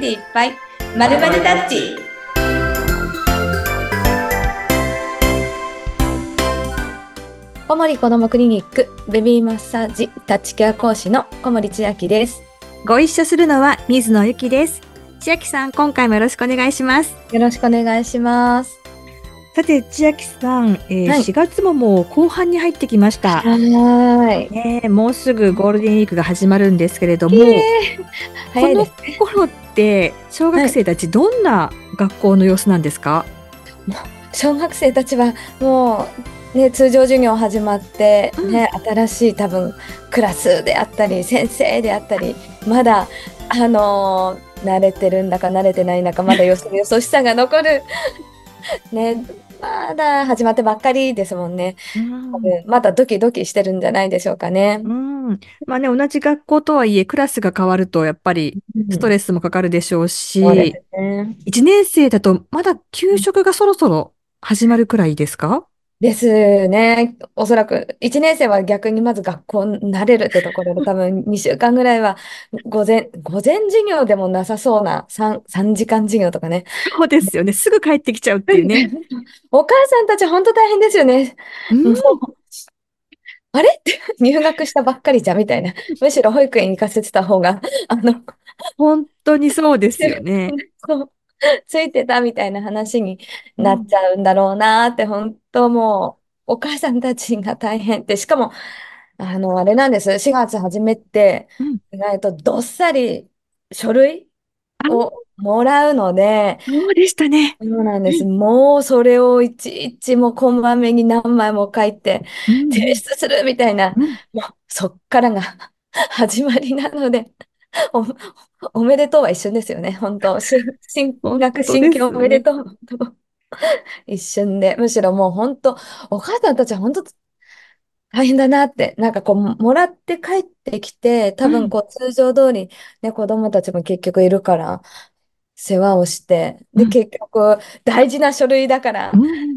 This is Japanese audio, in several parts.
でいっぱいまるまるタッチ。小森子どもクリニックベビーマッサージタッチケア講師の小森千秋です。 ご一緒するのは水野ゆきです。千秋さん、今回もよろしくお願いします。 よろしくお願いします。 さて、千秋さん、 はい、 4月ももう後半に入ってきました。 はい、 もうすぐゴールデンウィークが始まるんですけれども、この頃って小学生たちどんな学校の様子なんですか？ 小学生たちはもうね、通常授業始まってね、新しい多分クラスであったり先生であったり、まだ慣れてるんだか慣れてないんだか、まだよそよそしさが残るね、まだ始まってばっかりですもんね。多分まだドキドキしてるんじゃないでしょうかね。 まあね、同じ学校とはいえクラスが変わるとやっぱりストレスもかかるでしょうそうでし、 すね。 1年生だとまだ給食がそろそろ始まるくらいですか？ ですね。おそらく1年生は逆にまず学校に慣れるってところで、多分2週間ぐらいは午前授業でもなさそうな3時間授業とかね。 そうですよね。すぐ帰ってきちゃうっていうね。 お母さんたち本当大変ですよね。 うん、 もうあれって入学したばっかりじゃみたいな。むしろ保育園に行かせてた方が、あの、 本当にそうですよね。 そうついてたみたいな話になっちうん、 ゃうんだろうなって、本当もう、お母さんたちが大変って、しかも、あれなんです。4月初めって、 うん。 意外とどっさり書類あ、 をもらうので、 そうでしたね。 そうなんです。もうそれをいちいちもうこまめに何枚も書いてうん、 提出するみたいな、 うん、 もうそっからが始まりなので、お、おめでとうは一瞬ですよね。本当、進本学、 当で進級おすね。 めでとう。一瞬で、むしろもう本当、お母さんたちは本当大変だなって、なんかこう、もらって帰ってきて、多分うん、 こう通常通り、ね、子供たちも結局いるから、世話をして、で、 うん、 結局、大事な書類だから、 うん、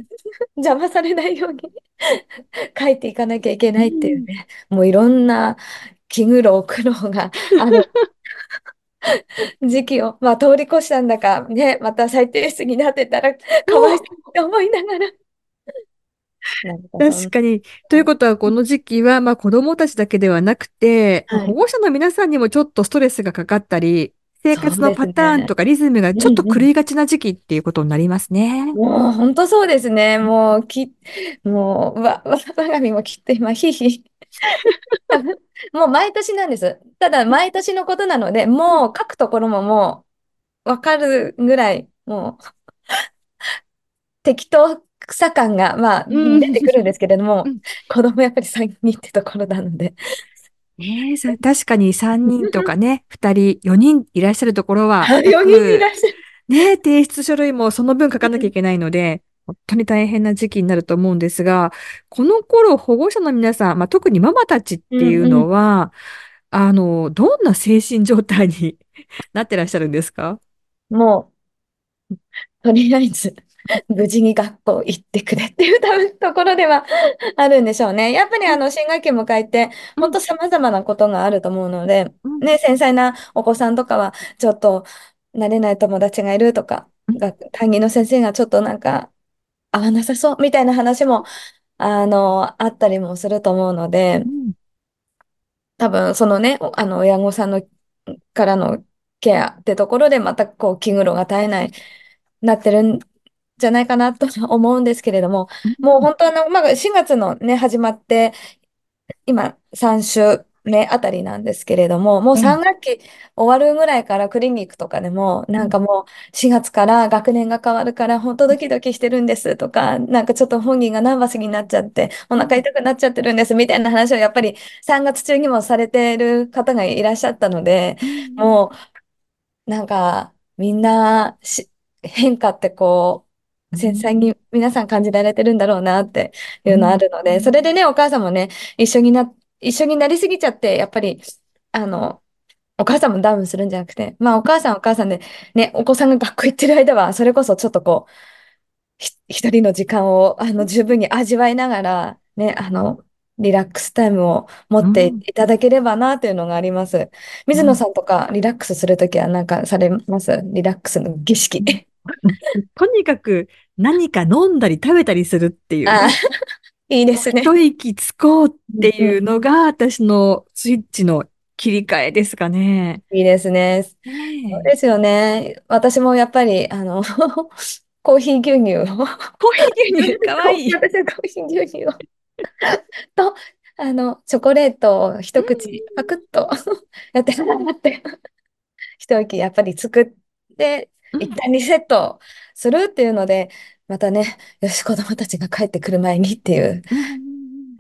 邪魔されないように書いていかなきゃいけないっていううん。 ね、もういろんな気苦労、苦労がある時期を、まあ、通り越したんだか、ね、また再提出になってたら、かわいそうって思いながら、なんかそんな、 確かに。ということは、この時期は、まあ子供たちだけではなくて、まあ、 はい、 保護者の皆さんにもちょっとストレスがかかったり、生活のそうですパターンとね。 かリズムがうちょっとんうん。 狂いがちな時期っていうことになりますね。 もう本当そうですね。もう、我が身もきっと今、ひいひい。もう毎年なんです。ただ、毎年のことなので、もう書くところももうわかるぐらい、もう適当さ感が、まあ、 うん。 出てくるんですけれども、 うん。 子供やっぱり3人ってところなので。 確かに3人とかね、2人、4人いらっしゃるところは、よ 4人いらく、 っしゃる。 ね、提出書類もその分書かなきゃいけないので、本当に大変な時期になると思うんですが、この頃保護者の皆さん、まあ、特にママたちっうていうんうん。 のは、どんな精神状態になってらっしゃるんですか？ もとりあえず、無事に学校行ってくれっていう多分ところではあるんでしょうね。やっぱりうん、 新学期迎えて、 うん、 本当様々なことがあると思うので、 うん、 ね、繊細なお子さんとかは、ちょっと慣れない友達がいるとか、 うん、 担任の先生がちょっとなんか合わなさそうみたいな話も、あったりもすると思うので、 うん、 多分そのね、親御さんのからのケアってところでまたこう気苦労が絶えない、なってるんじゃないかなと思うんですけれども、 うん、 もう本当まあ、4月のね、始まって、今3週目あたりなんですけれども、もうええ、 3学期終わるぐらいからクリニックとかでも、 うん、 なんかもう4月から学年が変わるから本当ドキドキしてるんですとか、なんかちょっと本人がナーバスになっちゃって、おうん、 腹痛くなっちゃってるんですみたいな話をやっぱり3月中にもされてる方がいらっしゃったので、 うん、 もうなんかみんな変化ってこう、繊細に皆さん感じられてるんだろうなっていうのあうん、 るので、それでね、お母さんもね、一緒になりすぎちゃって、やっぱり、あの、お母さんもダウンするんじゃなくて、まあお母さんはお母さんで、ね、お子さんが学校行ってる間は、それこそちょっとこう、一人の時間を、十分に味わいながら、ね、 リラックスタイムを持ってうん、 いただければなというのがあります。水野うん、 さんとかリラックスするときはなんかされますリラックスの儀式。 うん。とにかく何か飲んだり食べたりするっていう、 ああ、いいでこうすね。 一息つこうってうんうん、 いうのが私のスイッチの切り替えですかね。 いいですね。 ねえ。 そうですよね。私もやっぱり、コーヒー牛乳をコーヒー牛乳、かわいい。 私はコーヒー牛乳をと、チョコレートをう一口パん、 クッとやってもらって、一息やっぱり作って、 うん、 一旦リセットするっていうので、またね、よし、子供たちが帰ってくる前にっていううん、うん、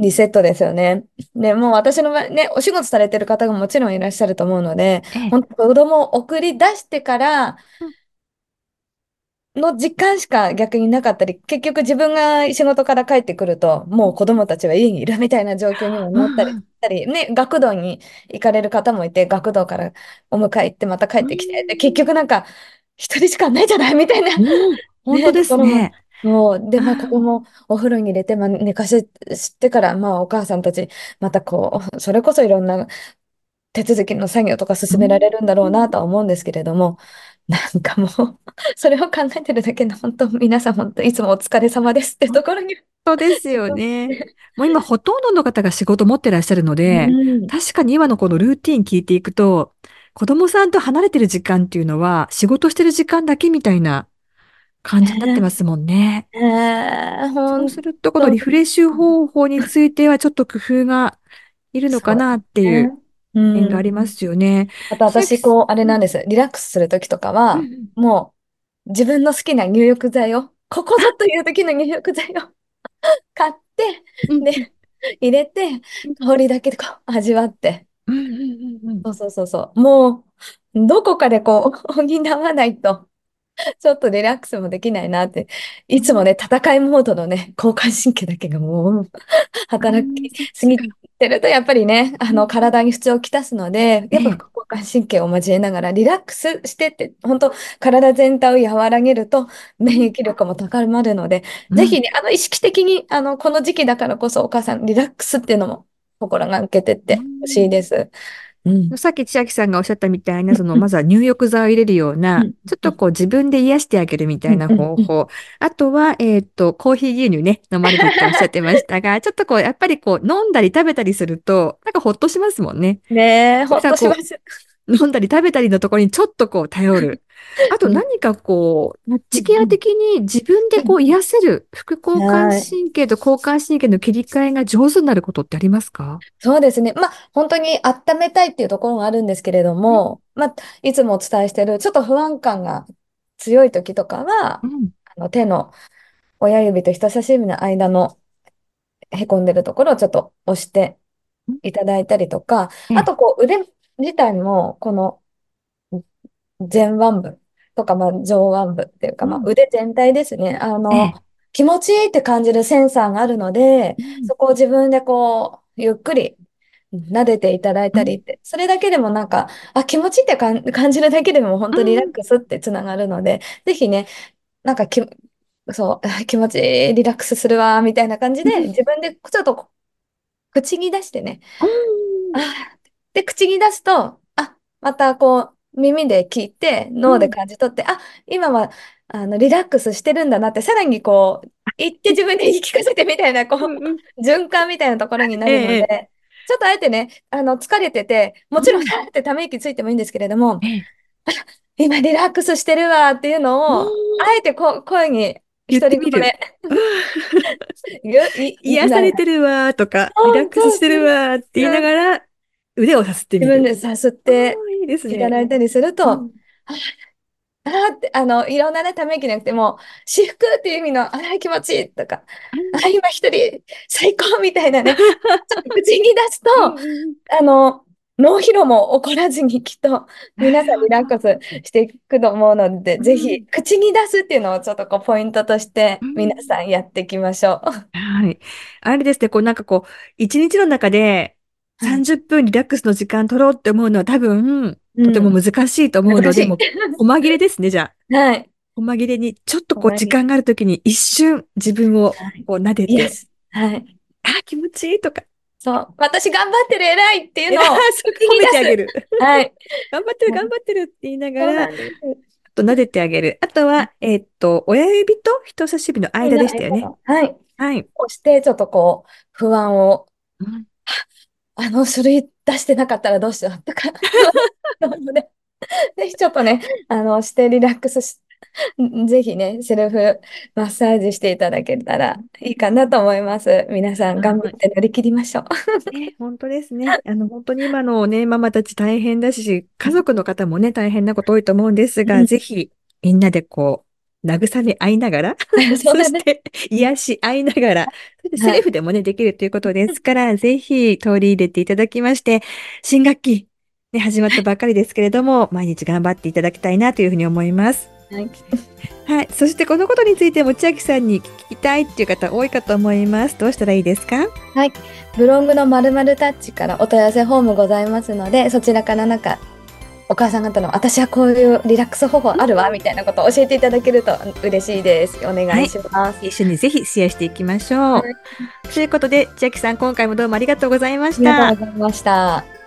リセットですよね。で、もう私の場合ね、お仕事されてる方がもちろんいらっしゃると思うので、 ええ。 本当子供を送り出してからうん、 の時間しか逆になかったり、結局自分が仕事から帰ってくると、もう子供たちは家にいるみたいな状況にもうん、 なったり、 うん、 ね、学童に行かれる方もいて、学童からお迎え行ってまた帰うってきて、で、結ん、 局なんか、一人しかないじゃないみたいな、 うん、本当ね、 でところも、 すね。 そう、で、 うまあ子ん、 供お風呂に入れて、まあ、寝かしてから、まあお母さんたち、またこう、それこそいろんな手続きの作業とか進められうん、 るんだろうなとは思うんですけれども、なんかもう、それを考えてるだけで、本当、皆さん、本当、いつもお疲れ様ですってところに。 そうですよね。もう今ほとんどの方が仕事持ってらっしゃるのうで、 ん。 確かに今のこのルーティン聞いていくと、子供さんと離れてる時間っていうのは仕事してる時間だけみたいな感じになってまねすもんね。 え、本そうすると、この当に。 リフレッシュ方法についてはちょっと工夫がいるのかそうなってですいうね。う点がありまん。 すよね。 あと私、 千秋さこう、あれん、うん、 なんです。リラックスするときとかは、 うん、 もう、自分の好きな入浴剤を、ここぞという時の入浴剤を買って、 うん、うん、 で、入れて、香りだけでこう、味わって、 うん、うん、うん、うん、 そうそうそうそう。もう、どこかでこう、補わないと、ちょっとリラックスもできないなって、いつもね、戦いモードのね、交感神経だけがもう、働きそっすぎちか。 てると、やっぱりね、 うん、 体に不調をきたすので、やっぱええ、 副交感神経を交えながらリラックスしてって、本当体全体を和らげると、 うん、 免疫力も高まるので、 うん、 ぜひね、意識的に、この時期だからこそ、お母さん、リラックスっていうのも、心がけてっうてほしいん。 です。うん。 さっき千秋さんがおっしゃったみたいな、 うんまずは入浴剤を入れるような、 うんちょっとこう自分で癒してあげるみたうんいなうんうん。 方法。あとは、コーヒー牛乳ね、飲まれるっておっしゃってましたが、ちょっとこう、やっぱりこう、飲んだり食べたりすると、なんかほっとしますもんね。 ねえ、ほっ何かことします。 う、飲んだり食べたりのところにちょっとこう、頼る。あとうん何かこう、ナッチケアうん的に自分でうんこう、癒せる、副交感はい。 神経と交感神経の切り替えが上手になることってありますか？ そうですね。まあ、本当に温めたいっていうところがあるんですけれどうん、 も、まあ、いつもお伝えしている、ちょっと不安感が強い時とかは、 うん、 手の親指と人差し指の間のへこんでるところをちょっと押してうん、 いただいたりとか、 ええ、 あとこう腕自体も、この前腕部とか、まあ、上腕部っていうか、まあ、 うん、 腕全体ですね。 ええ、 気持ちいいって感じるセンサーがあるので、 うん、 そこを自分でこう、ゆっくり撫でていただいうん、 たりって、それだけでもなんか、気持ちいいって感じるだけでも本当リラッうん、 クスってつながるので、ぜひね、なんかそう、気持ちいい、リラックスするわ、みたいな感じで、自分でちょっと口に出してね、 うん、 あで、口に出すと、またこう、耳で聞いて、脳でうん、 感じ取って、今は、リラックスしてるんだなって、さらにこう、言って自分で言い聞かせてみたいな、こうん、うん、 う、循環みたいなところになえるのえ、 で、ちょっとあえてね、疲れてて、もちろん、 うん、 ってため息ついてもいいんですけれども、 ええ、 今リラックスしてるわっていううのを、あん、 えて声に、 言っ独てみる。 り言で、 癒されてるわーとか、リラッそうそうクスしてるわーって言いなそう、 がら、腕をさすって自分みる。 でさすっあてあ、いいですね。 いただいたりすると、 うん。 って、いろんなね、ため息じゃなくても、至福っていう意味の、気持ちいいとか、今一人最高みたいなね、ちょっと口に出すと、 うん、うん。 あの、脳疲労も起こらずにきっとな皆さんリるほど。 ラックスしていくと思うので、ぜひうん。 口に出すっていうのをちょっとこうポイントとしてうん。 皆さんやっていきましょう。 はい。あれですね、こうなんかこう、一日の中ではい。 30分リラックスの時間取ろうって思うのは多分、とてもうん。 難しいと思うので、 難しい。 もう、細切れですね、じゃあ。 はい。 細切れに、ちょっとこう、 ほんまに。 時間があるときに一瞬自分をはい。 こう撫でて、 イエス。はい。 あー、気持ちいいとか、 そう、私頑張ってる、偉いっていうのを褒めてあげる。 はい。 頑張ってる、頑張ってるって言いながら、あそうなんです。 と撫でてあげる。あとは、親指と人差し指の間でしたよね。 はい。 はい。 押して、ちょっとこう、不安を、 うん。 あの書類出してなかったらどうしようとか、なので、ぜひちょっとね、してリラックスし、ぜひね、セルフマッサージしていただけたらいいかなと思います。皆さん頑張はい。 って乗り切りましょう。 ね、本当ですね。本当に今のね、ママたち大変だし、家族の方もね、大変なこと多いと思うんですが、 うん、 ぜひ、みんなでこう、慰め合いながら、 そうだね。 そして癒し合いながら、それでセはい。 ルフでもね、できるということですから、ぜひ取り入れていただきまして、新学期、ね、始まったばっかりですけれども、毎日頑張っていただきたいなというふうに思います。 はい。 はい。そしてこのことについても千秋さんに聞きたいっていう方多いかと思います。どうしたらいいですか？ はい。ブログの〇〇タッチからお問い合わせフォームございますので、そちらからなんか、お母さん方の私はこういうリラックス方法あるわみたいなことを教えていただけると嬉しいです。お願いはい。 します。 一緒にぜひシェアしていきましょう。 はい。 ということで、千秋さん、今回もどうもありがとうございまありがとうした。 ございました。